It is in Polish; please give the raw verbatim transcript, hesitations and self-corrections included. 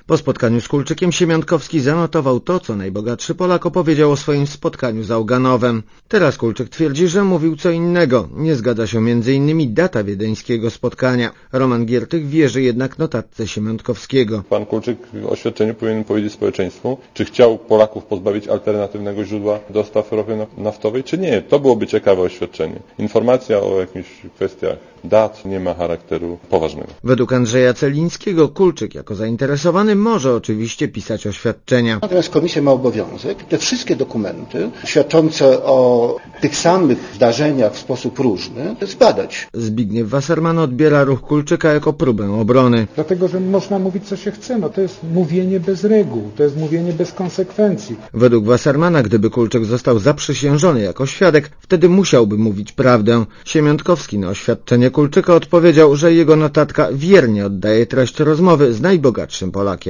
Po spotkaniu z Kulczykiem Siemiątkowski zanotował to, co najbogatszy Polak opowiedział o swoim spotkaniu z Auganowem. Teraz Kulczyk twierdzi, że mówił co innego. Nie zgadza się między innymi data wiedeńskiego spotkania. Roman Giertych wierzy jednak notatce Siemiątkowskiego. Pan Kulczyk w oświadczeniu powinien powiedzieć społeczeństwu, czy chciał Polaków pozbawić alternatywnego źródła dostaw ropy naftowej, czy nie. To byłoby ciekawe oświadczenie. Informacja o jakichś kwestiach dat nie ma charakteru poważnego. Według Andrzeja Celińskiego Kulczyk jako zainteresowany może oczywiście pisać oświadczenia. Natomiast komisja ma obowiązek te wszystkie dokumenty świadczące o tych samych zdarzeniach w sposób różny zbadać. Zbigniew Wasserman odbiera ruch Kulczyka jako próbę obrony. Dlatego, że można mówić co się chce, no to jest mówienie bez reguł, to jest mówienie bez konsekwencji. Według Wassermana, gdyby Kulczyk został zaprzysiężony jako świadek, wtedy musiałby mówić prawdę. Siemiątkowski na oświadczenie Kulczyka odpowiedział, że jego notatka wiernie oddaje treść rozmowy z najbogatszym Polakiem.